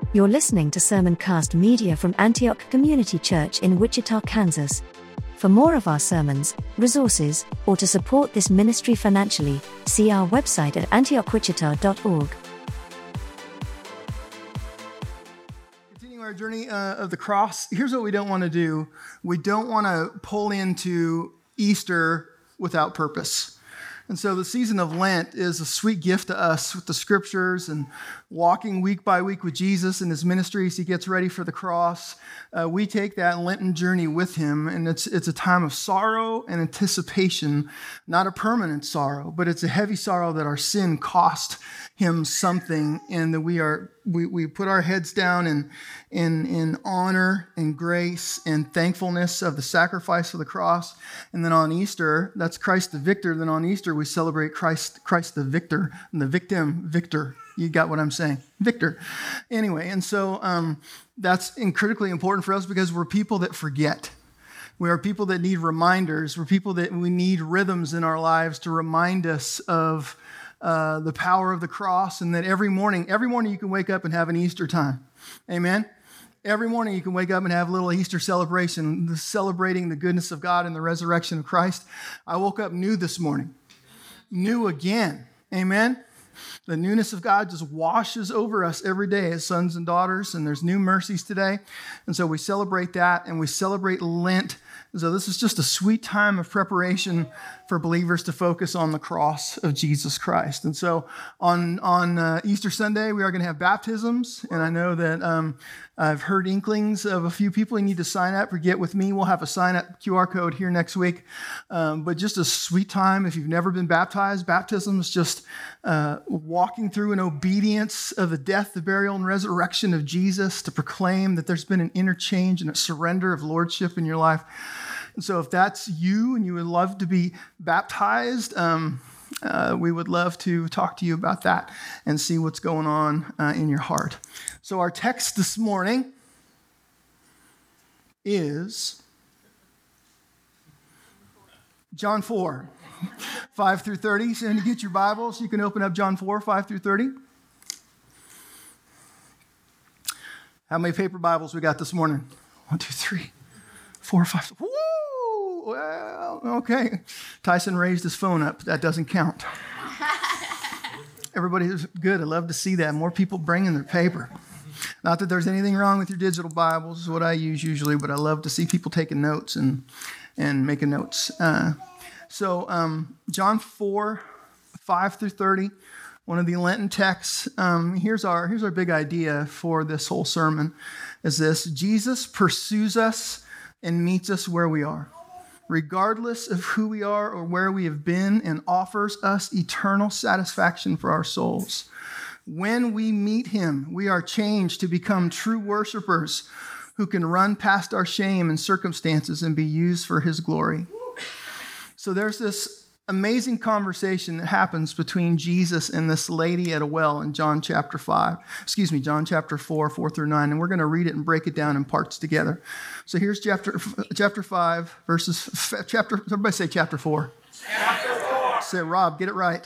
You're listening to Sermoncast Media from Antioch Community Church in Wichita, Kansas. For more of our sermons, resources, or to support this ministry financially, see our website at antiochwichita.org. Continuing our journey of the cross, here's what we don't want to do. We don't want to pull into Easter without purpose. And so the season of Lent is a sweet gift to us with the scriptures and walking week by week with Jesus and his ministry as he gets ready for the cross. We take that Lenten journey with him, and it's a time of sorrow and anticipation, not a permanent sorrow, but it's a heavy sorrow that our sin cost him something, and that we put our heads down in honor and grace and thankfulness of the sacrifice of the cross. And then on Easter, that's Christ the victor. Then on Easter, we celebrate Christ the victor, and the victim victor. You got what I'm saying? Victor. Anyway, and so that's critically important for us because we're people that forget. We are people that need reminders. We're people that we need rhythms in our lives to remind us of the power of the cross, and that every morning you can wake up and have an Easter time. Amen? Every morning you can wake up and have a little Easter celebration, celebrating the goodness of God and the resurrection of Christ. I woke up new this morning. New again. Amen? The newness of God just washes over us every day as sons and daughters, and there's new mercies today. And so we celebrate that, and we celebrate Lent. So this is just a sweet time of preparation for believers to focus on the cross of Jesus Christ. And so on Easter Sunday, we are going to have baptisms. And I know that I've heard inklings of a few people who need to sign up or get with me. We'll have a sign-up QR code here next week. But just a sweet time. If you've never been baptized, baptism is just walking through in obedience of the death, the burial, and resurrection of Jesus to proclaim that there's been an interchange and a surrender of lordship in your life. And so if that's you and you would love to be baptized, we would love to talk to you about that and see what's going on in your heart. So our text this morning is John 4, 5 through 30. So when you get your Bibles, you can open up John 4, 5 through 30. How many paper Bibles we got this morning? 1, 2, 3, 4, 5. Woo! Well, okay. Tyson raised his phone up. That doesn't count. Everybody's good. I love to see that. More people bringing their paper. Not that there's anything wrong with your digital Bibles, is what I use usually, but I love to see people taking notes and making notes. So John 4, 5 through 30, one of the Lenten texts. Here's our big idea for this whole sermon, is this: Jesus pursues us and meets us where we are, regardless of who we are or where we have been, and offers us eternal satisfaction for our souls. When we meet him, we are changed to become true worshipers who can run past our shame and circumstances and be used for his glory. So there's this amazing conversation that happens between Jesus and this lady at a well in John chapter 4, 4 through 9. And we're going to read it and break it down in parts together. So here's chapter 5, everybody say chapter 4. Chapter 4. Say, Rob, get it right.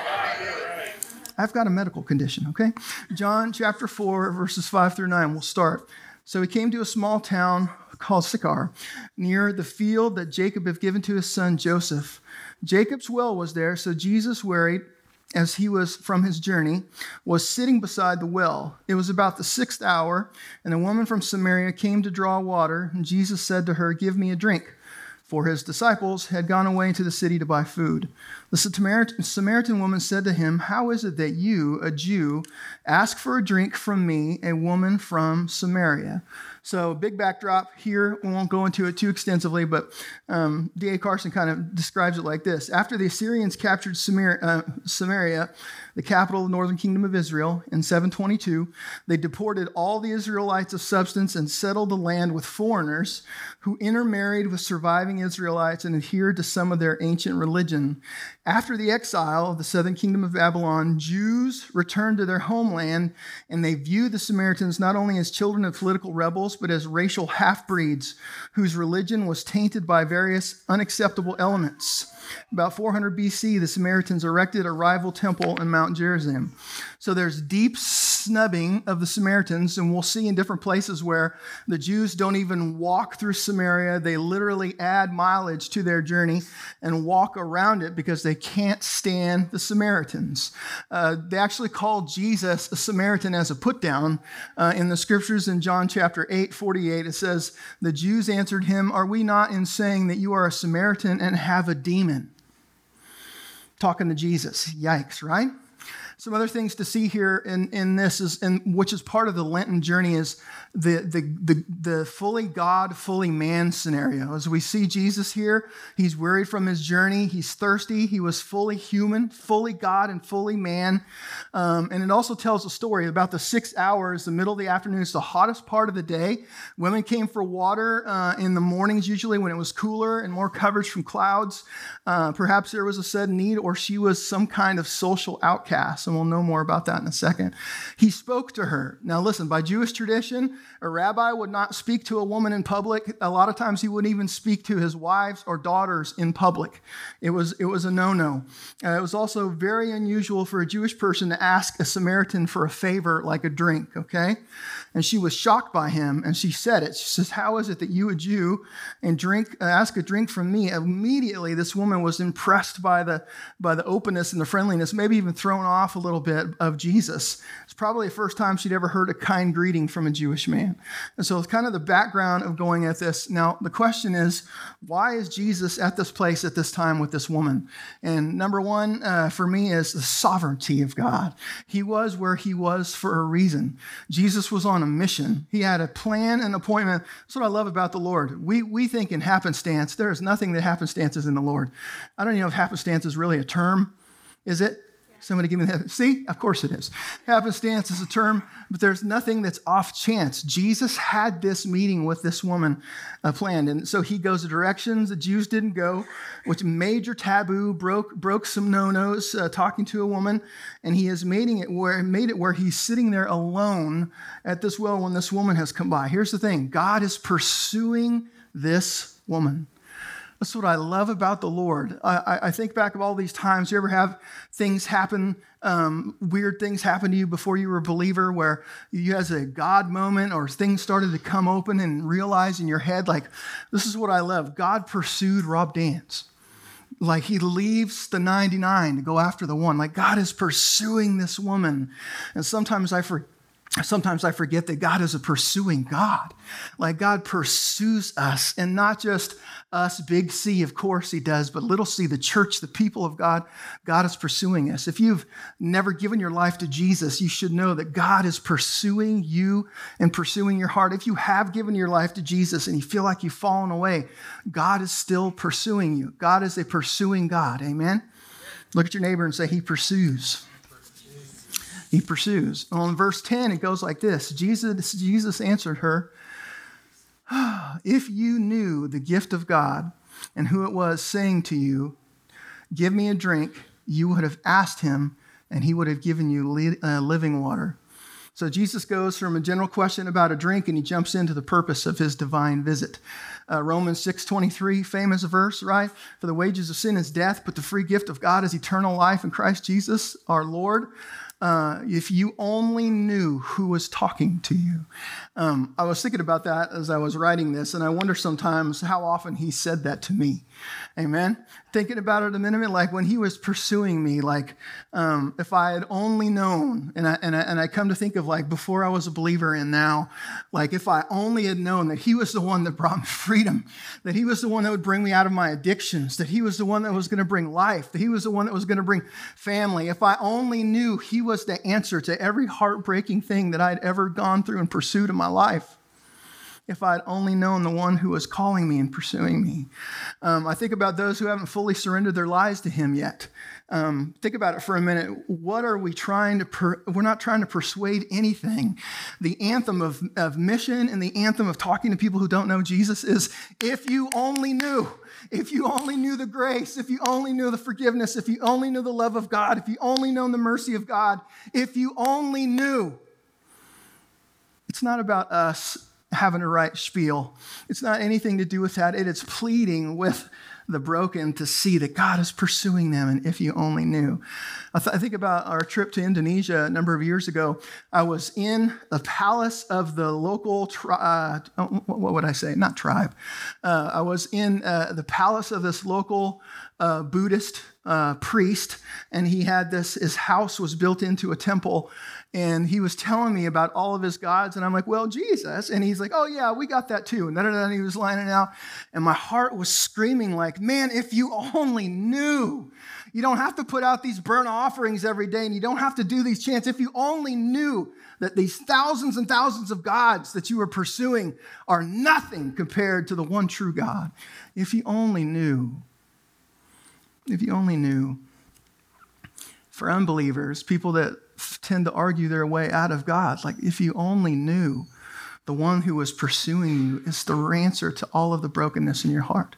I've got a medical condition, okay? John chapter 4, verses 5 through 9. We'll start. So he came to a small town called Sychar, near the field that Jacob had given to his son Joseph. Jacob's well was there, so Jesus, wearied as he was from his journey, was sitting beside the well. It was about the 6th hour, and a woman from Samaria came to draw water, and Jesus said to her, "Give me a drink," for his disciples had gone away into the city to buy food. The Samaritan woman said to him, "How is it that you, a Jew, ask for a drink from me, a woman from Samaria?" So big backdrop here. We won't go into it too extensively, but D.A. Carson kind of describes it like this. After the Assyrians captured Samaria, the capital of the northern kingdom of Israel, in 722, they deported all the Israelites of substance and settled the land with foreigners who intermarried with surviving Israelites and adhered to some of their ancient religion. After the exile of the southern kingdom of Babylon, Jews returned to their homeland, and they viewed the Samaritans not only as children of political rebels, but as racial half-breeds whose religion was tainted by various unacceptable elements. About 400 BC, the Samaritans erected a rival temple in Mount Gerizim. So there's deep snubbing of the Samaritans, and we'll see in different places where the Jews don't even walk through Samaria. They literally add mileage to their journey and walk around it because they can't stand the Samaritans. They actually call Jesus a Samaritan as a put-down. In the scriptures in John chapter 8:48, it says, "The Jews answered him, 'Are we not in saying that you are a Samaritan and have a demon?'" Talking to Jesus. Yikes, right? Some other things to see here in this is, which is part of the Lenten journey, is the fully God, fully man scenario. As we see Jesus here, he's wearied from his journey. He's thirsty. He was fully human, fully God, and fully man. And it also tells a story about the 6 hours, the middle of the afternoon. It's the hottest part of the day. Women came for water in the mornings, usually when it was cooler and more coverage from clouds. Perhaps there was a sudden need, or she was some kind of social outcast. And we'll know more about that in a second. He spoke to her. Now listen, by Jewish tradition, a rabbi would not speak to a woman in public. A lot of times he wouldn't even speak to his wives or daughters in public. It was a no-no. It was also very unusual for a Jewish person to ask a Samaritan for a favor like a drink, okay? And she was shocked by him, and she said it. She says, "How is it that you, a Jew, and ask a drink from me?" Immediately, this woman was impressed by the openness and the friendliness, maybe even thrown off a little bit of Jesus. It's probably the first time she'd ever heard a kind greeting from a Jewish man. And so it's kind of the background of going at this. Now, the question is, why is Jesus at this place at this time with this woman? And number one, for me, is the sovereignty of God. He was where he was for a reason. Jesus was on a mission. He had a plan and appointment. That's what I love about the Lord. We think in happenstance. There is nothing that happenstances in the Lord. I don't even know if happenstance is really a term. Is it? Somebody give me that. See? Of course it is. Happenstance is a term, but there's nothing that's off chance. Jesus had this meeting with this woman planned. And so he goes the directions the Jews didn't go, which major taboo, broke some no-nos, talking to a woman. And he has made it where he's sitting there alone at this well when this woman has come by. Here's the thing. God is pursuing this woman. That's what I love about the Lord. I think back of all these times. You ever have things happen, weird things happen to you before you were a believer, where you had a God moment or things started to come open and realize in your head, like, this is what I love. God pursued Rob Dance. Like he leaves the 99 to go after the one. Like God is pursuing this woman. And sometimes I forget that God is a pursuing God. Like God pursues us, and not just us, big C, of course he does, but little c, the church, the people of God. God is pursuing us. If you've never given your life to Jesus, you should know that God is pursuing you and pursuing your heart. If you have given your life to Jesus and you feel like you've fallen away, God is still pursuing you. God is a pursuing God. Amen? Look at your neighbor and say, he pursues. He pursues. Well, in verse 10, it goes like this. Jesus answered her, "If you knew the gift of God and who it was saying to you, 'Give me a drink,' you would have asked him, and he would have given you living water." So Jesus goes from a general question about a drink, and he jumps into the purpose of his divine visit. Romans 6:23, famous verse, right? "For the wages of sin is death, but the free gift of God is eternal life in Christ Jesus our Lord." If you only knew who was talking to you. I was thinking about that as I was writing this, and I wonder sometimes how often he said that to me. Amen? Thinking about it a minute, like when he was pursuing me, like if I had only known, and I come to think of like before I was a believer and now, like if I only had known that he was the one that brought me freedom, that he was the one that would bring me out of my addictions, that he was the one that was going to bring life, that he was the one that was going to bring family. If I only knew he was the answer to every heartbreaking thing that I'd ever gone through and pursued in my life. If I'd only known the one who was calling me and pursuing me. I think about those who haven't fully surrendered their lives to him yet. Think about it for a minute. What are we trying to, we're not trying to persuade anything. The anthem of mission and the anthem of talking to people who don't know Jesus is, if you only knew. If you only knew the grace, if you only knew the forgiveness, if you only knew the love of God, if you only know the mercy of God, if you only knew. It's not about us having a right spiel. It's not anything to do with that. It is pleading with the broken to see that God is pursuing them, and if you only knew. I think about our trip to Indonesia a number of years ago. I was in the palace of the local what would I say? Not tribe. I was in the palace of this local Buddhist priest, and he had his house was built into a temple, and he was telling me about all of his gods, and I'm like, well, Jesus, and he's like, oh yeah, we got that too, and then he was lining out, and my heart was screaming like, man, if you only knew. You don't have to put out these burnt offerings every day, and you don't have to do these chants. If you only knew that these thousands and thousands of gods that you are pursuing are nothing compared to the one true God. If you only knew. If you only knew. For unbelievers, people that tend to argue their way out of God, like if you only knew the one who was pursuing you is the answer to all of the brokenness in your heart.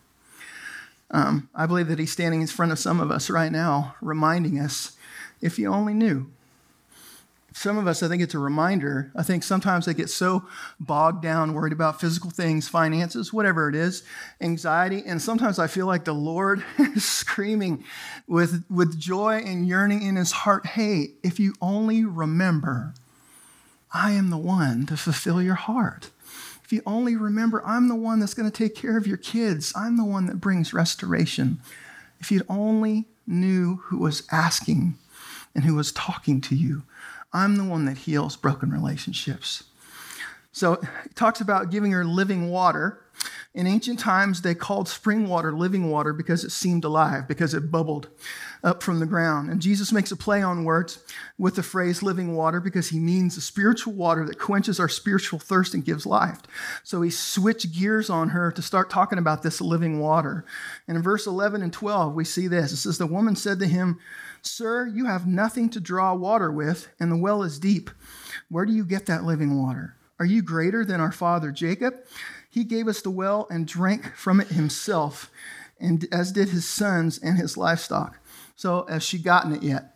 I believe that he's standing in front of some of us right now, reminding us, if you only knew. Some of us, I think it's a reminder. I think sometimes they get so bogged down, worried about physical things, finances, whatever it is, anxiety. And sometimes I feel like the Lord is screaming with joy and yearning in his heart, hey, if you only remember, I am the one to fulfill your heart. If you only remember, I'm the one that's going to take care of your kids. I'm the one that brings restoration. If you only knew who was asking and who was talking to you, I'm the one that heals broken relationships. So it talks about giving her living water. In ancient times, they called spring water living water because it seemed alive, because it bubbled up from the ground. And Jesus makes a play on words with the phrase living water because he means the spiritual water that quenches our spiritual thirst and gives life. So he switched gears on her to start talking about this living water. And in verse 11 and 12, we see this. It says, the woman said to him, Sir, you have nothing to draw water with, and the well is deep. Where do you get that living water? Are you greater than our father Jacob? He gave us the well and drank from it himself, and as did his sons and his livestock. So has she gotten it yet?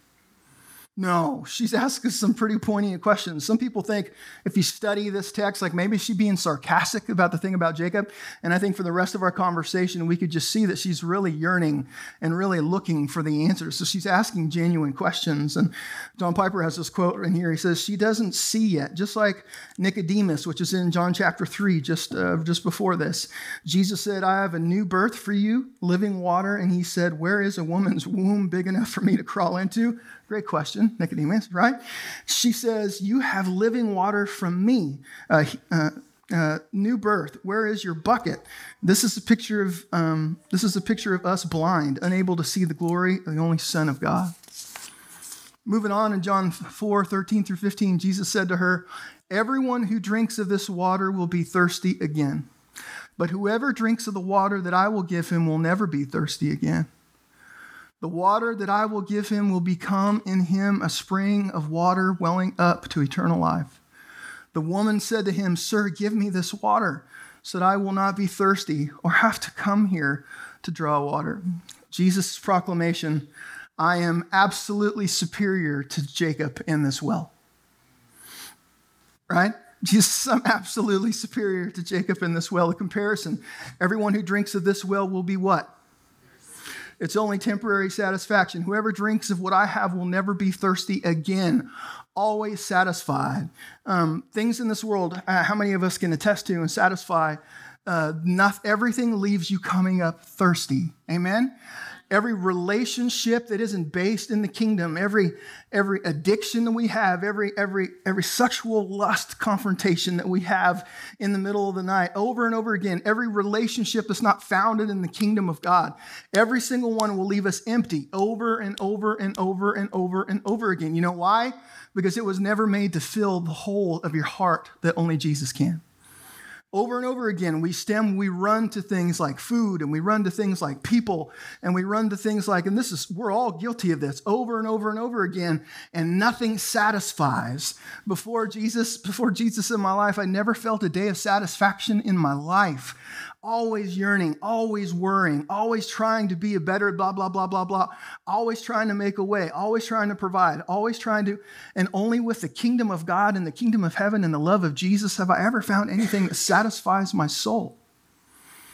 No, she's asking some pretty poignant questions. Some people think if you study this text, like maybe she's being sarcastic about the thing about Jacob. And I think for the rest of our conversation, we could just see that she's really yearning and really looking for the answers. So she's asking genuine questions. And John Piper has this quote in here. He says, she doesn't see yet, just like Nicodemus, which is in John chapter 3, just before this. Jesus said, I have a new birth for you, living water. And he said, where is a woman's womb big enough for me to crawl into? Great question, Nicodemus, right? She says, you have living water from me, new birth. Where is your bucket? This is a picture of us blind, unable to see the glory of the only Son of God. Moving on in John 4, 13 through 15, Jesus said to her, everyone who drinks of this water will be thirsty again. But whoever drinks of the water that I will give him will never be thirsty again. The water that I will give him will become in him a spring of water welling up to eternal life. The woman said to him, Sir, give me this water so that I will not be thirsty or have to come here to draw water. Jesus' proclamation, I am absolutely superior to Jacob in this well. Right? Jesus, I'm absolutely superior to Jacob in this well. A comparison. Everyone who drinks of this well will be what? It's only temporary satisfaction. Whoever drinks of what I have will never be thirsty again. Always satisfied. Things in this world, how many of us can attest to and satisfy? Everything leaves you coming up thirsty. Amen? Every relationship that isn't based in the kingdom, every addiction that we have, every sexual lust confrontation that we have in the middle of the night, over and over again, every relationship that's not founded in the kingdom of God, every single one will leave us empty over and over and over and over and over again. You know why? Because it was never made to fill the hole of your heart that only Jesus can. Over and over again, we run to things like food, and we run to things like people, and we run to things like, and we're all guilty of this over and over and over again, and nothing satisfies. Before Jesus in my life, I never felt a day of satisfaction in my life. Always yearning, always worrying, always trying to be a better blah, blah, blah, blah, blah, always trying to make a way, always trying to provide, and only with the kingdom of God and the kingdom of heaven and the love of Jesus have I ever found anything that satisfies my soul.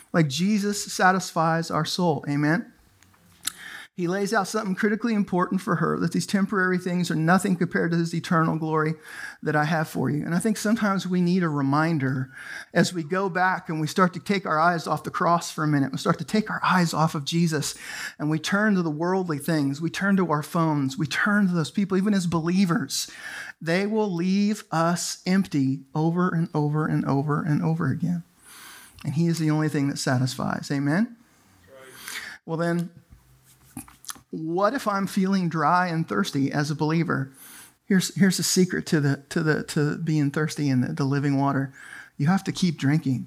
Like Jesus satisfies our soul. Amen? He lays out something critically important for her, that these temporary things are nothing compared to his eternal glory that I have for you. And I think sometimes we need a reminder as we go back and we start to take our eyes off the cross for a minute. We start to take our eyes off of Jesus and we turn to the worldly things. We turn to our phones. We turn to those people, even as believers. They will leave us empty over and over and over and over again. And he is the only thing that satisfies. Amen? Well then, what if I'm feeling dry and thirsty as a believer? Here's a secret to being thirsty in the living water. You have to keep drinking.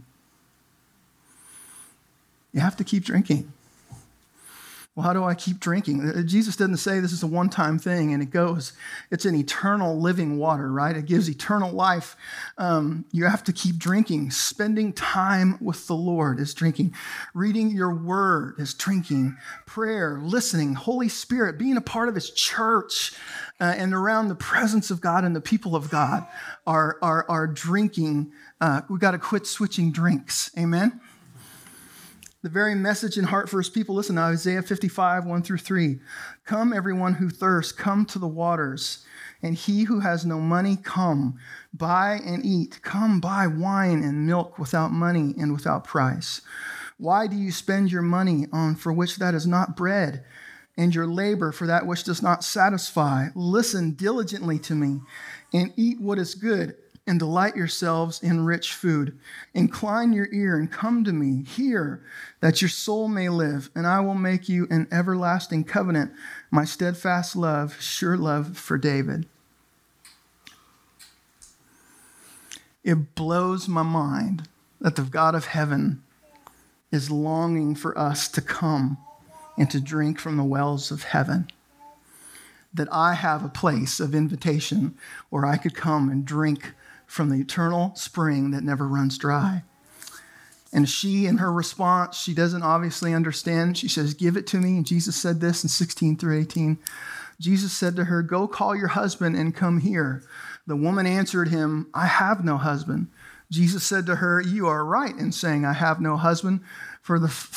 You have to keep drinking. Well, how do I keep drinking? Jesus doesn't say this is a one-time thing and it goes. It's an eternal living water, right? It gives eternal life. You have to keep drinking. Spending time with the Lord is drinking. Reading your word is drinking. Prayer, listening, Holy Spirit, being a part of his church and around the presence of God and the people of God are drinking. We've got to quit switching drinks. Amen? The very message and heart for his people. Listen to Isaiah 55, 1-3. Come, everyone who thirsts, come to the waters. And he who has no money, come, buy and eat. Come, buy wine and milk without money and without price. Why do you spend your money on for which that is not bread, and your labor for that which does not satisfy? Listen diligently to me, and eat what is good, and delight yourselves in rich food. Incline your ear and come to me. Hear, that your soul may live, and I will make you an everlasting covenant, my steadfast love, sure love for David. It blows my mind that the God of heaven is longing for us to come and to drink from the wells of heaven. That I have a place of invitation where I could come and drink from the eternal spring that never runs dry. And she, in her response, she doesn't obviously understand. She says, give it to me. And Jesus said this in 16-18. Jesus said to her, go call your husband and come here. The woman answered him, I have no husband. Jesus said to her, you are right in saying I have no husband, for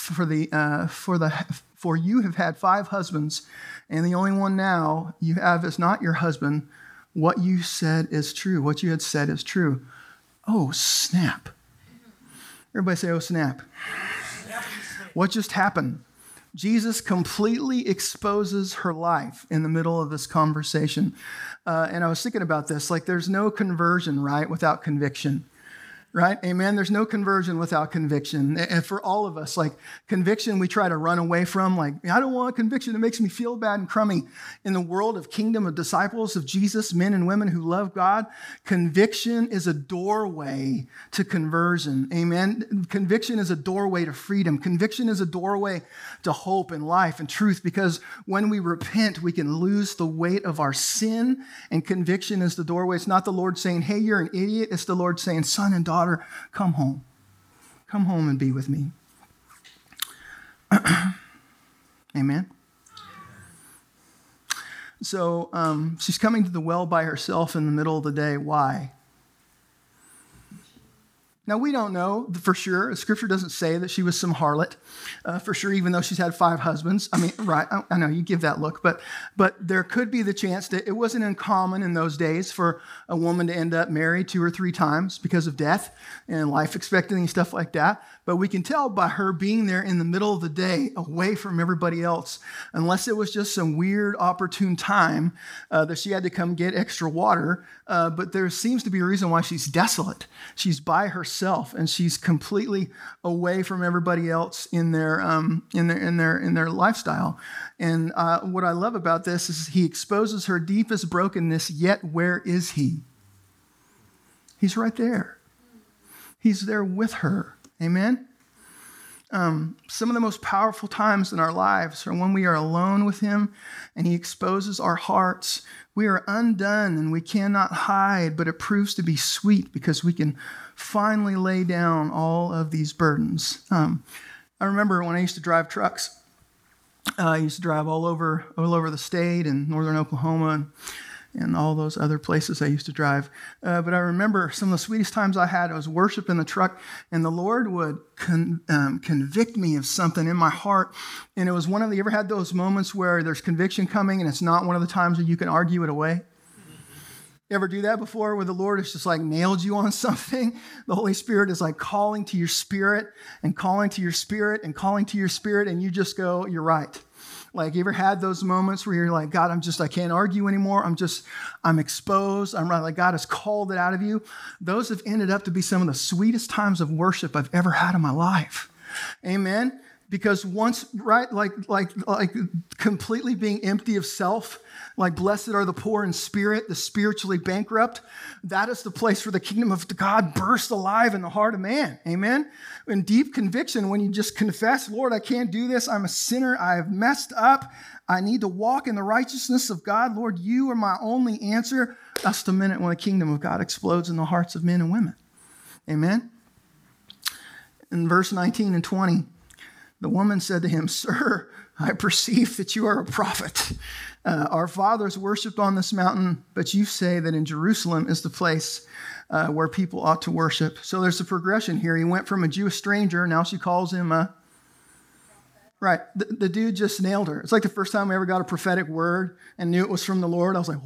you have had 5 husbands, and the only one now you have is not your husband. What you said is true. What you had said is true. Oh, snap. Everybody say, oh, snap. What just happened? Jesus completely exposes her life in the middle of this conversation. And I was thinking about this, like there's no conversion, right, without conviction. Right? Amen. There's no conversion without conviction. And for all of us, like conviction, we try to run away from. Like, I don't want conviction. It makes me feel bad and crummy. In the world of kingdom of disciples of Jesus, men and women who love God, conviction is a doorway to conversion. Amen. Conviction is a doorway to freedom. Conviction is a doorway to hope and life and truth, because when we repent, we can lose the weight of our sin. And conviction is the doorway. It's not the Lord saying, hey, you're an idiot. It's the Lord saying, son and daughter, come home. Come home and be with me. Amen. So she's coming to the well by herself in the middle of the day. Why? Now, we don't know for sure. Scripture doesn't say that she was some harlot for sure, even though she's had 5 husbands. I mean, right, I know you give that look, but there could be the chance that it wasn't uncommon in those days for a woman to end up married 2 or 3 times because of death and life expectancy and stuff like that. But we can tell by her being there in the middle of the day, away from everybody else, unless it was just some weird, opportune time that she had to come get extra water. But there seems to be a reason why she's desolate. She's by herself, and she's completely away from everybody else in their lifestyle. And what I love about this is he exposes her deepest brokenness. Yet where is he? He's right there. He's there with her. Amen? Some of the most powerful times in our lives are when we are alone with him and he exposes our hearts. We are undone and we cannot hide, but it proves to be sweet because we can finally lay down all of these burdens. I remember when I used to drive trucks. I used to drive all over the state and northern Oklahoma. and all those other places I used to drive. But I remember some of the sweetest times I had, I was worship in the truck, and the Lord would convict me of something in my heart. And it was one of the, you ever had those moments where there's conviction coming and it's not one of the times where you can argue it away? You ever do that before where the Lord has just like nailed you on something? The Holy Spirit is like calling to your spirit and calling to your spirit and calling to your spirit, and you just go, you're right. Like, you ever had those moments where you're like, God, I can't argue anymore. I'm exposed. I'm right. Like, God has called it out of you. Those have ended up to be some of the sweetest times of worship I've ever had in my life. Amen. Because once, right, like completely being empty of self, like blessed are the poor in spirit, the spiritually bankrupt. That is the place where the kingdom of God bursts alive in the heart of man. Amen. In deep conviction, when you just confess, Lord, I can't do this. I'm a sinner. I have messed up. I need to walk in the righteousness of God. Lord, you are my only answer. That's the minute when the kingdom of God explodes in the hearts of men and women. Amen. In verse 19 and 20, the woman said to him, Sir, I perceive that you are a prophet. Our fathers worshipped on this mountain, but you say that in Jerusalem is the place where people ought to worship. So there's a progression here. He went from a Jewish stranger. Now she calls him a... Right. The dude just nailed her. It's like the first time I ever got a prophetic word and knew it was from the Lord. I was like,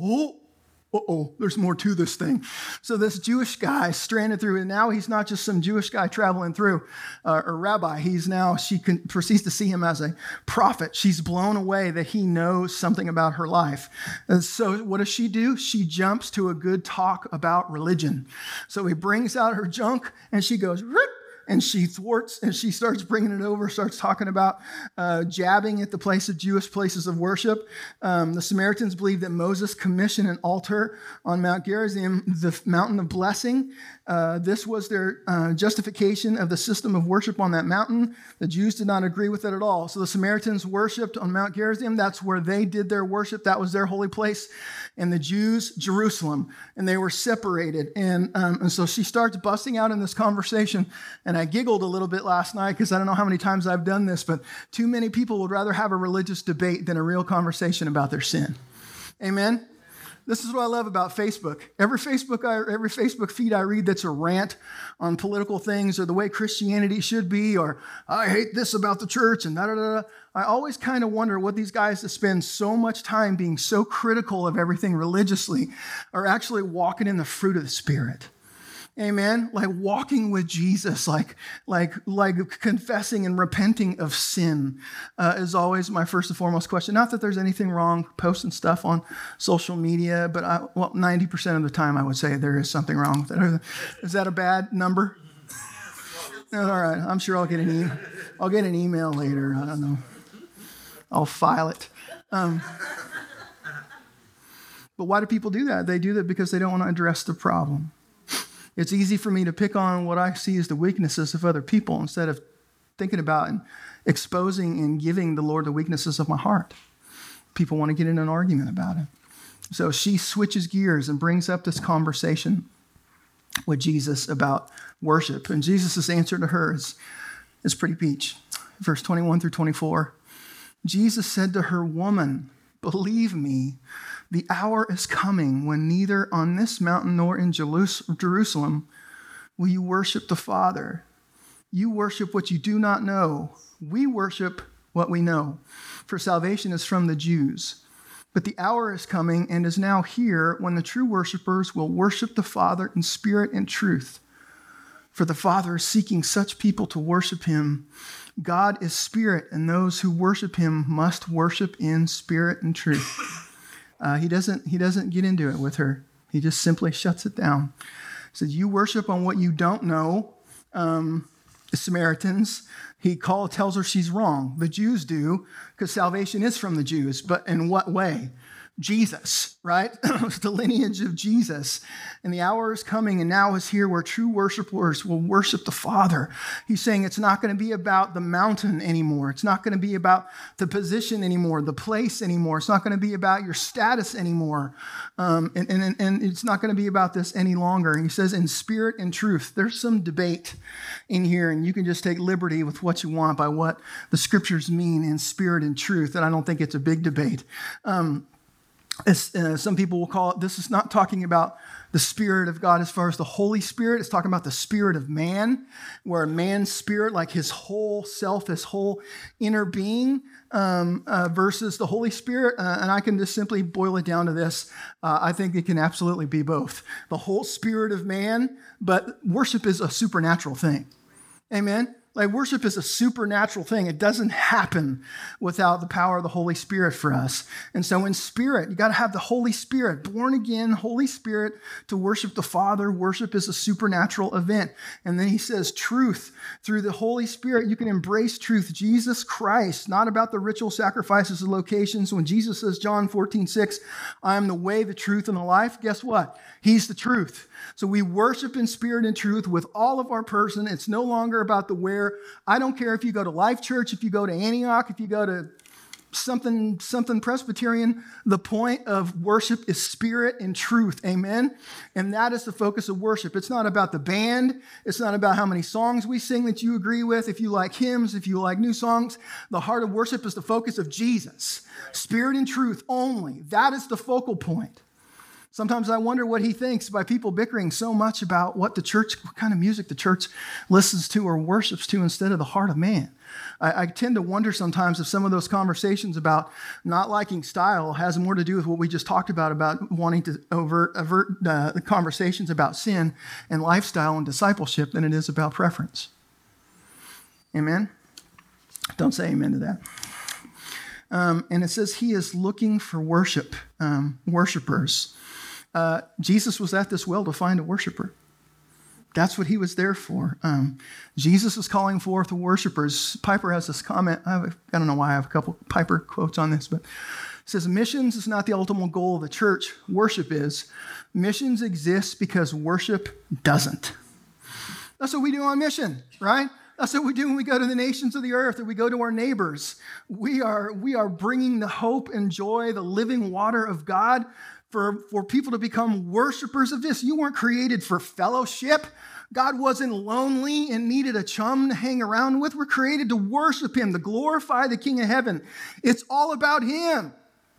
there's more to this thing. So this Jewish guy stranded through, and now he's not just some Jewish guy traveling through, or rabbi. She proceeds to see him as a prophet. She's blown away that he knows something about her life. And so what does she do? She jumps to a good talk about religion. So he brings out her junk, and she goes, Rip! And she thwarts, and she starts bringing it over, starts talking about jabbing at the Jewish places of worship. The Samaritans believed that Moses commissioned an altar on Mount Gerizim, the mountain of blessing. This was their justification of the system of worship on that mountain. The Jews did not agree with it at all. So the Samaritans worshiped on Mount Gerizim. That's where they did their worship. That was their holy place. And the Jews, Jerusalem. And they were separated. And so she starts busting out in this conversation. And I giggled a little bit last night because I don't know how many times I've done this, but too many people would rather have a religious debate than a real conversation about their sin. Amen? This is what I love about Facebook. Every Facebook feed I read that's a rant on political things or the way Christianity should be, or I hate this about the church and da-da-da-da. I always kind of wonder what these guys that spend so much time being so critical of everything religiously are actually walking in the fruit of the Spirit. Amen. Like walking with Jesus, like confessing and repenting of sin is always my first and foremost question. Not that there's anything wrong posting stuff on social media, but 90% of the time I would say there is something wrong with it. Is that a bad number? All right. I'm sure I'll get an email later. I don't know. I'll file it. But why do people do that? They do that because they don't want to address the problem. It's easy for me to pick on what I see as the weaknesses of other people instead of thinking about and exposing and giving the Lord the weaknesses of my heart. People want to get in an argument about it. So she switches gears and brings up this conversation with Jesus about worship. And Jesus' answer to her is pretty peach. Verse 21 through 24. Jesus said to her, Woman, believe me, the hour is coming when neither on this mountain nor in Jerusalem will you worship the Father. You worship what you do not know. We worship what we know, for salvation is from the Jews. But the hour is coming and is now here when the true worshipers will worship the Father in spirit and truth. For the Father is seeking such people to worship him. God is spirit, and those who worship him must worship in spirit and truth. He doesn't get into it with her. He just simply shuts it down. He says, you worship on what you don't know. The Samaritans, he tells her she's wrong. The Jews do, because salvation is from the Jews. But in what way? Jesus, right? It's the lineage of Jesus. And the hour is coming and now is here where true worshipers will worship the Father. He's saying it's not going to be about the mountain anymore. It's not going to be about the position anymore, the place anymore. It's not going to be about your status anymore. And it's not going to be about this any longer. And he says in spirit and truth. There's some debate in here, and you can just take liberty with what you want by what the scriptures mean in spirit and truth. And I don't think it's a big debate. As, some people will call it, this is not talking about the Spirit of God as far as the Holy Spirit. It's talking about the spirit of man, where a man's spirit, like his whole self, his whole inner being, versus the Holy Spirit. And I can just simply boil it down to this. I think it can absolutely be both. The whole spirit of man, but worship is a supernatural thing. Amen? Like worship is a supernatural thing. It doesn't happen without the power of the Holy Spirit for us. And so in spirit, you got to have the Holy Spirit, born again, Holy Spirit to worship the Father. Worship is a supernatural event. And then he says truth. Through the Holy Spirit, you can embrace truth. Jesus Christ, not about the ritual sacrifices and locations. When Jesus says, John 14:6, I am the way, the truth, and the life, guess what? He's the truth. So we worship in spirit and truth with all of our person. It's no longer about the where. I don't care if you go to Life Church, if you go to Antioch, if you go to something Presbyterian. The point of worship is spirit and truth. Amen? And that is the focus of worship. It's not about the band. It's not about how many songs we sing that you agree with. If you like hymns, if you like new songs, the heart of worship is the focus of Jesus. Spirit and truth only. That is the focal point. Sometimes I wonder what he thinks by people bickering so much about what kind of music the church listens to or worships to instead of the heart of man. I tend to wonder sometimes if some of those conversations about not liking style has more to do with what we just talked about wanting to avert the conversations about sin and lifestyle and discipleship than it is about preference. Amen? Don't say amen to that. And it says he is looking for worshipers. Jesus was at this well to find a worshiper. That's what he was there for. Jesus is calling forth worshipers. Piper has this comment. I don't know why I have a couple Piper quotes on this, but it says, missions is not the ultimate goal of the church. Worship is. Missions exist because worship doesn't. That's what we do on mission, right? That's what we do when we go to the nations of the earth, or we go to our neighbors. We are bringing the hope and joy, the living water of God for people to become worshipers of this. You weren't created for fellowship. God wasn't lonely and needed a chum to hang around with. We're created to worship him, to glorify the King of heaven. It's all about him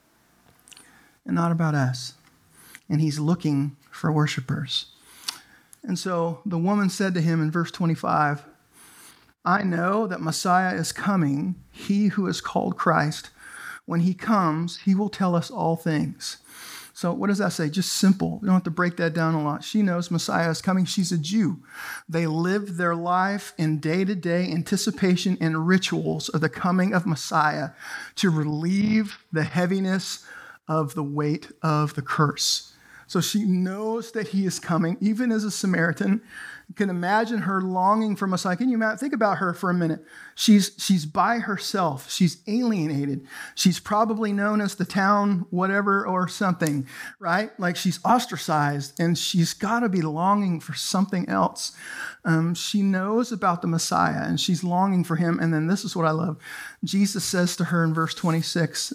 and not about us. And he's looking for worshipers. And so the woman said to him in verse 25, I know that Messiah is coming, he who is called Christ. When he comes, he will tell us all things. So what does that say? Just simple. We don't have to break that down a lot. She knows Messiah is coming. She's a Jew. They live their life in day-to-day anticipation and rituals of the coming of Messiah to relieve the heaviness of the weight of the curse. So she knows that he is coming, even as a Samaritan. You can imagine her longing for Messiah. Can you imagine? Think about her for a minute. She's by herself. She's alienated. She's probably known as the town whatever or something, right? Like she's ostracized, and she's got to be longing for something else. She knows about the Messiah, and she's longing for him. And then this is what I love. Jesus says to her in verse 26,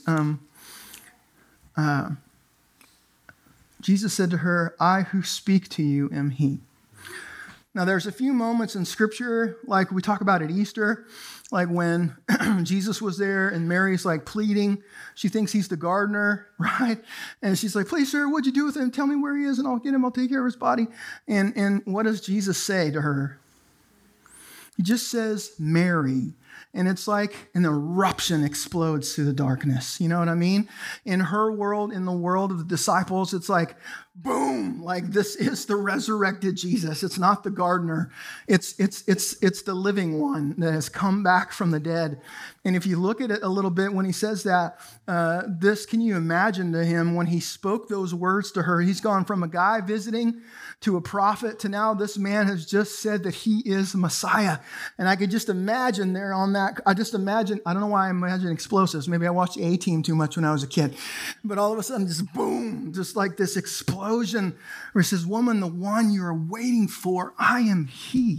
Jesus said to her, I who speak to you am he. Now, there's a few moments in Scripture, like we talk about at Easter, like when Jesus was there and Mary's like pleading. She thinks he's the gardener, right? And she's like, please, sir, what'd you do with him? Tell me where he is and I'll get him. I'll take care of his body. And what does Jesus say to her? He just says, Mary. And it's like an eruption explodes through the darkness. You know what I mean? In her world, in the world of the disciples, it's like, boom, like this is the resurrected Jesus. It's not the gardener. It's the living one that has come back from the dead. And if you look at it a little bit, when he says that, can you imagine to him when he spoke those words to her? He's gone from a guy visiting to a prophet to now this man has just said that he is Messiah. And I could just imagine there on that. I don't know why I imagine explosives. Maybe I watched the A-Team too much when I was a kid. But all of a sudden, just boom, just like this explosion where it says, woman, the one you are waiting for, I am he.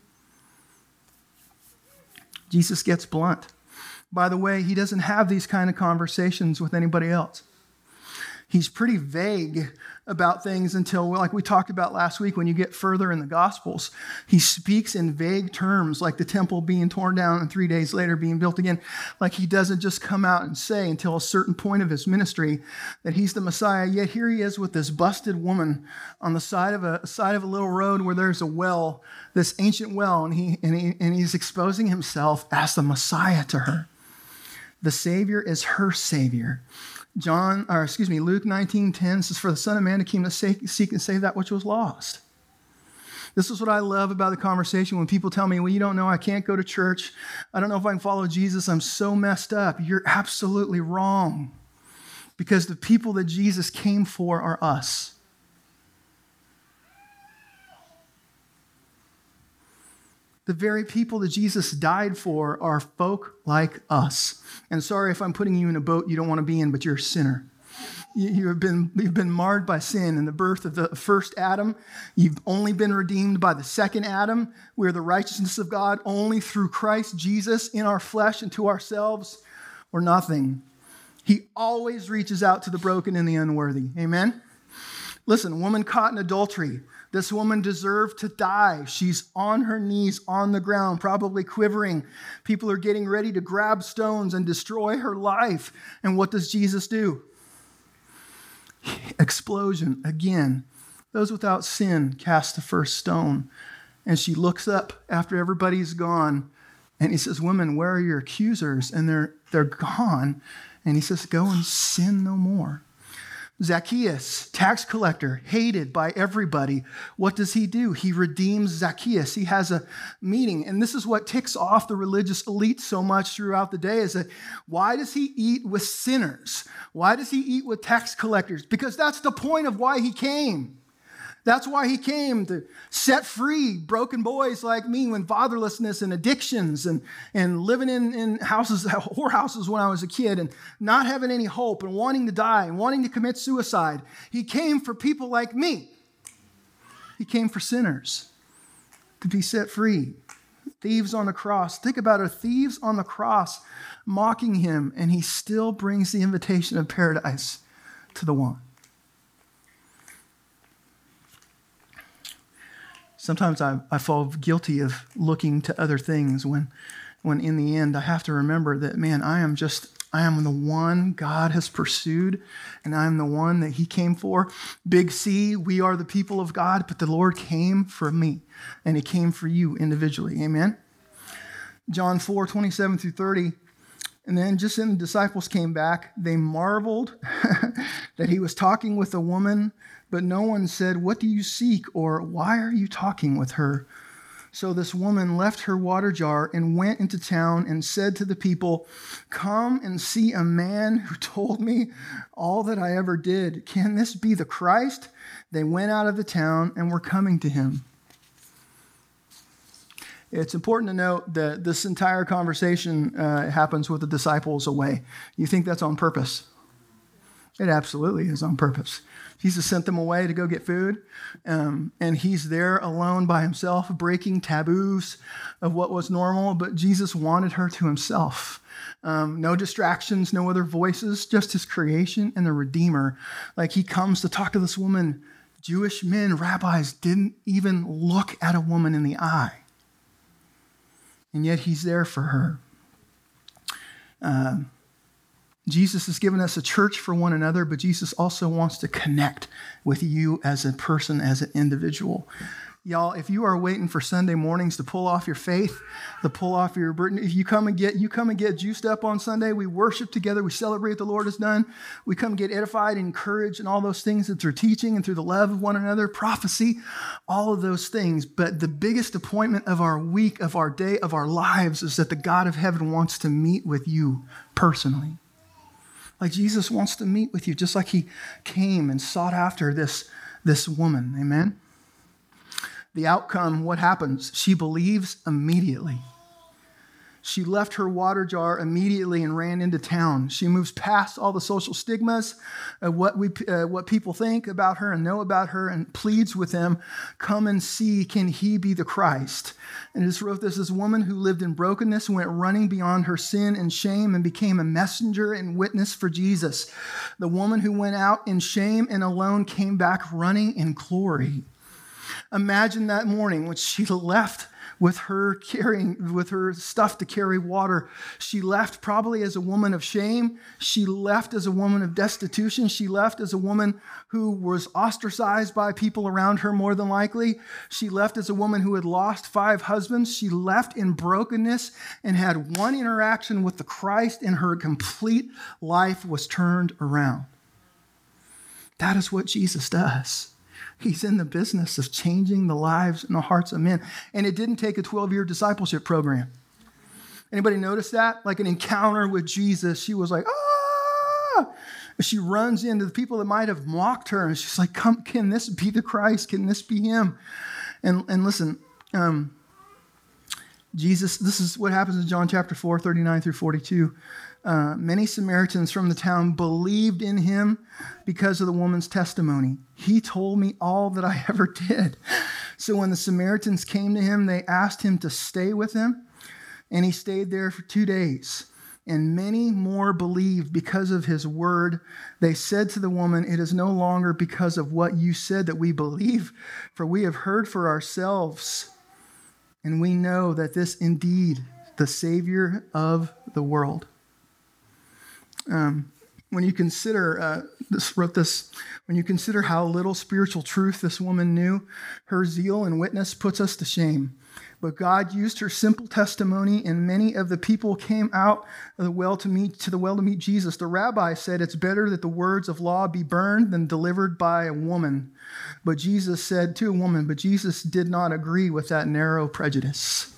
Jesus gets blunt. By the way, he doesn't have these kind of conversations with anybody else. He's pretty vague about things until, like we talked about last week, when you get further in the Gospels, he speaks in vague terms, like the temple being torn down and 3 days later being built again. Like he doesn't just come out and say until a certain point of his ministry that he's the Messiah. Yet here he is with this busted woman on the side of a little road where there's a well, this ancient well, and he's exposing himself as the Messiah to her. The Savior is her Savior. Luke 19:10 says, "For the Son of Man came to seek and save that which was lost." This is what I love about the conversation when people tell me, well, you don't know, I can't go to church. I don't know if I can follow Jesus. I'm so messed up. You're absolutely wrong. Because the people that Jesus came for are us. The very people that Jesus died for are folk like us. And sorry if I'm putting you in a boat you don't want to be in, but you're a sinner. You've been marred by sin in the birth of the first Adam. You've only been redeemed by the second Adam. We're the righteousness of God only through Christ Jesus in our flesh, and to ourselves we're nothing. He always reaches out to the broken and the unworthy. Amen? Listen, woman caught in adultery. This woman deserved to die. She's on her knees on the ground, probably quivering. People are getting ready to grab stones and destroy her life. And what does Jesus do? Explosion again. Those without sin cast the first stone. And she looks up after everybody's gone. And he says, "Women, where are your accusers?" And they're gone. And he says, "Go and sin no more." Zacchaeus, tax collector, hated by everybody. What does he do? He redeems Zacchaeus. He has a meeting. And this is what ticks off the religious elite so much throughout the day, is that why does he eat with sinners? Why does he eat with tax collectors? Because that's the point of why he came. That's why he came, to set free broken boys like me with fatherlessness and addictions and living in whorehouses when I was a kid and not having any hope and wanting to die and wanting to commit suicide. He came for people like me. He came for sinners to be set free. Thieves on the cross. Think about it. Thieves on the cross mocking him, and he still brings the invitation of paradise to the one. Sometimes I fall guilty of looking to other things when in the end I have to remember that, man, I am the one God has pursued, and I'm the one that he came for. Big C, we are the people of God, but the Lord came for me, and he came for you individually. Amen? John 4:27-30. And then just when the disciples came back, they marveled that he was talking with a woman, but no one said, "What do you seek?" or "Why are you talking with her?" So this woman left her water jar and went into town and said to the people, "Come and see a man who told me all that I ever did. Can this be the Christ?" They went out of the town and were coming to him. It's important to note that this entire conversation happens with the disciples away. You think that's on purpose? It absolutely is on purpose. Jesus sent them away to go get food, and he's there alone by himself, breaking taboos of what was normal, but Jesus wanted her to himself. No distractions, no other voices, just his creation and the Redeemer. Like he comes to talk to this woman. Jewish men, rabbis, didn't even look at a woman in the eye. And yet he's there for her. Jesus has given us a church for one another, but Jesus also wants to connect with you as a person, as an individual. Y'all, if you are waiting for Sunday mornings to pull off your faith, to pull off your burden, if you come and get juiced up on Sunday, we worship together, we celebrate what the Lord has done, we come and get edified, encouraged, and all those things that through teaching and through the love of one another, prophecy, all of those things. But the biggest appointment of our week, of our day, of our lives is that the God of heaven wants to meet with you personally. Like Jesus wants to meet with you, just like he came and sought after this woman. Amen? The outcome, what happens? She believes immediately. She left her water jar immediately and ran into town. She moves past all the social stigmas of what people think about her and know about her and pleads with them, come and see, can he be the Christ? And I just wrote this woman who lived in brokenness went running beyond her sin and shame and became a messenger and witness for Jesus. The woman who went out in shame and alone came back running in glory. Imagine that morning when she left with her stuff to carry water. She left probably as a woman of shame. She left as a woman of destitution. She left as a woman who was ostracized by people around her more than likely. She left as a woman who had lost 5 husbands. She left in brokenness and had one interaction with the Christ, and her complete life was turned around. That is what Jesus does. He's in the business of changing the lives and the hearts of men. And it didn't take a 12-year discipleship program. Anybody notice that? Like an encounter with Jesus, she was like, ah! And she runs into the people that might have mocked her. And she's like, come, can this be the Christ? Can this be him? And listen, Jesus, this is what happens in John chapter 4, 39 through 42. Many Samaritans from the town believed in him because of the woman's testimony. He told me all that I ever did. So when the Samaritans came to him, they asked him to stay with them, and he stayed there for 2 days. And many more believed because of his word. They said to the woman, it is no longer because of what you said that we believe, for we have heard for ourselves, and we know that this indeed the Savior of the world. When you consider, when you consider how little spiritual truth this woman knew, her zeal and witness puts us to shame. But God used her simple testimony, and many of the people came out of the well to meet Jesus. The rabbi said, it's better that the words of law be burned than delivered by a woman. But Jesus said to a woman, but Jesus did not agree with that narrow prejudice.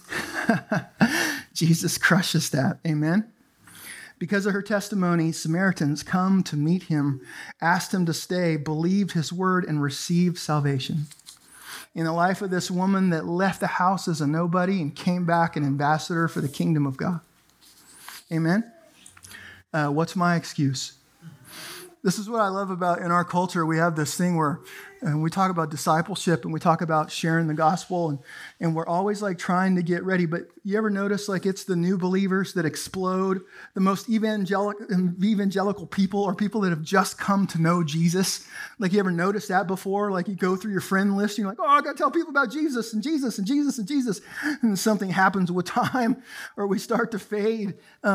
Jesus crushes that. Amen. Because of her testimony, Samaritans come to meet him, asked him to stay, believed his word, and received salvation. In the life of this woman that left the house as a nobody and came back an ambassador for the kingdom of God. Amen? What's my excuse? This is what I love about in our culture. We have this thing where we talk about discipleship and we talk about sharing the gospel and we're always like trying to get ready. But you ever notice like it's the new believers that explode? The most evangelical people are people that have just come to know Jesus. Like you ever noticed that before? Like you go through your friend list, you're like, oh, I got to tell people about Jesus and Jesus and Jesus and Jesus. And something happens with time or we start to fade.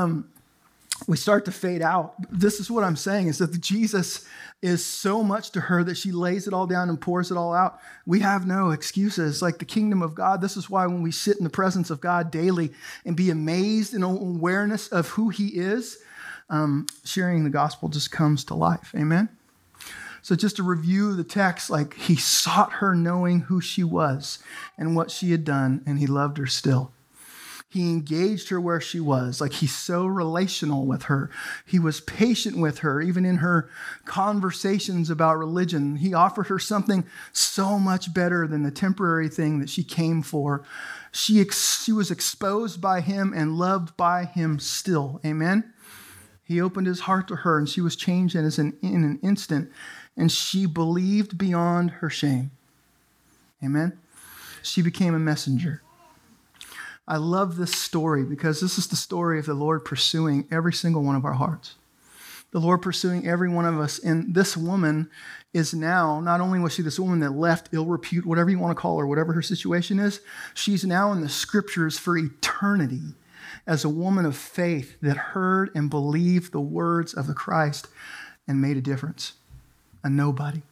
We start to fade out. This is what I'm saying is that Jesus is so much to her that she lays it all down and pours it all out. We have no excuses. Like the kingdom of God, this is why when we sit in the presence of God daily and be amazed in awareness of who he is, sharing the gospel just comes to life. Amen? So just to review the text, like he sought her knowing who she was and what she had done, and he loved her still. He engaged her where she was. Like he's so relational with her. He was patient with her, even in her conversations about religion. He offered her something so much better than the temporary thing that she came for. She was exposed by him and loved by him still. Amen? He opened his heart to her and she was changed in an instant. And she believed beyond her shame. Amen? She became a messenger. I love this story because this is the story of the Lord pursuing every single one of our hearts. The Lord pursuing every one of us. And this woman is now, not only was she this woman that left ill repute, whatever you want to call her, whatever her situation is, she's now in the scriptures for eternity as a woman of faith that heard and believed the words of the Christ and made a difference. A nobody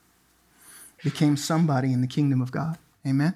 became somebody in the kingdom of God. Amen?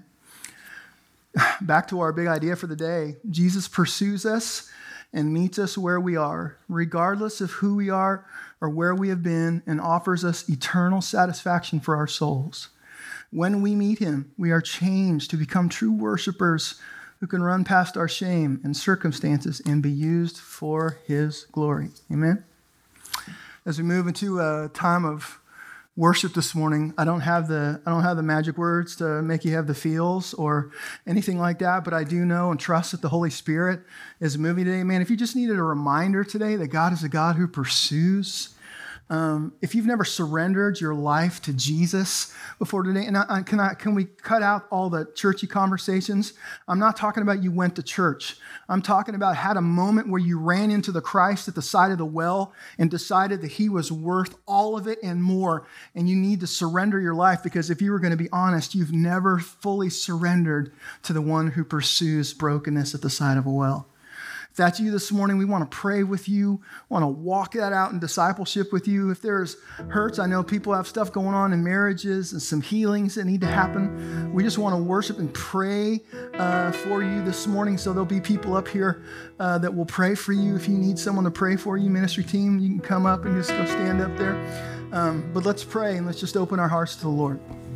Back to our big idea for the day. Jesus pursues us and meets us where we are, regardless of who we are or where we have been, and offers us eternal satisfaction for our souls. When we meet him, we are changed to become true worshipers who can run past our shame and circumstances and be used for his glory. Amen? As we move into a time of worship this morning, I don't have the magic words to make you have the feels or anything like that, but I do know and trust that the Holy Spirit is moving today. Man, if you just needed a reminder today that God is a God who pursues, if you've never surrendered your life to Jesus before today, and can we cut out all the churchy conversations? I'm not talking about you went to church. I'm talking about had a moment where you ran into the Christ at the side of the well and decided that he was worth all of it and more, and you need to surrender your life, because if you were going to be honest, you've never fully surrendered to the one who pursues brokenness at the side of a well. If that's you this morning, we want to pray with you, want to walk that out in discipleship with you. If there's hurts, I know people have stuff going on in marriages and some healings that need to happen. We just want to worship and pray for you this morning. So there'll be people up here that will pray for you. If you need someone to pray for you, ministry team, you can come up and just go stand up there. But let's pray and let's just open our hearts to the Lord.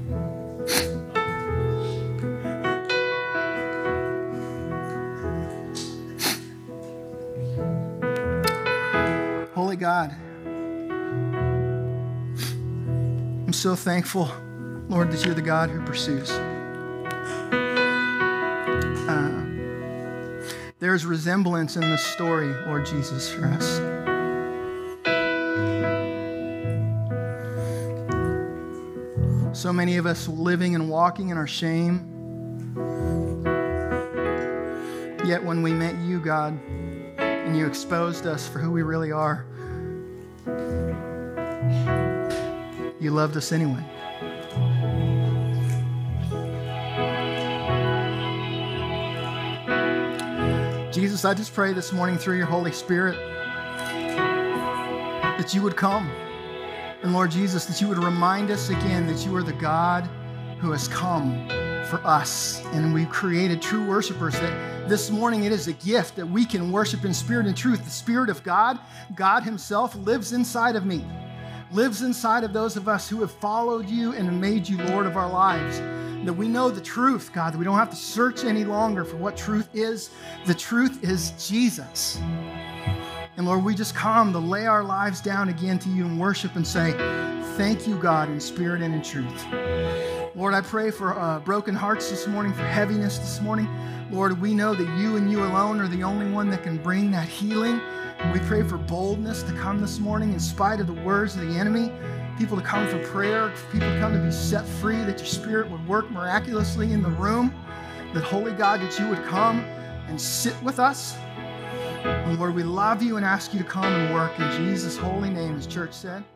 Holy God, I'm so thankful, Lord, that you're the God who pursues. There's resemblance in this story, Lord Jesus, for us. So many of us living and walking in our shame. Yet when we met you, God, and you exposed us for who we really are, you loved us anyway. Jesus, I just pray this morning through your Holy Spirit that you would come. And Lord Jesus, that you would remind us again that you are the God who has come for us. And we've created true worshipers, that this morning it is a gift that we can worship in spirit and truth. The Spirit of God, God himself, lives inside of me, lives inside of those of us who have followed you and made you Lord of our lives. That we know the truth, God, that we don't have to search any longer for what truth is. The truth is Jesus. And Lord, we just come to lay our lives down again to you and worship and say, thank you, God, in spirit and in truth. Lord, I pray for broken hearts this morning, for heaviness this morning. Lord, we know that you and you alone are the only one that can bring that healing. We pray for boldness to come this morning in spite of the words of the enemy. People to come for prayer, people to come to be set free, that your Spirit would work miraculously in the room, that Holy God, that you would come and sit with us. And Lord, we love you and ask you to come and work in Jesus' holy name, as church said.